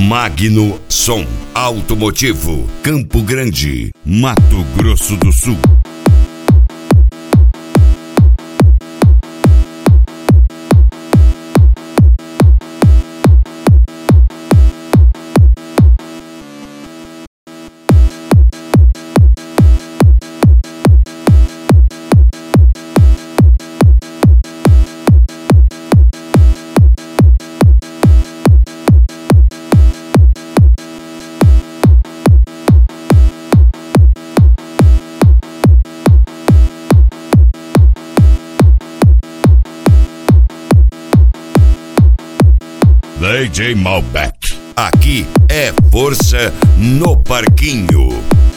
Magno Som Automotivo, Campo Grande, Mato Grosso do Sul. DJ Malbec. Aqui é força no parquinho.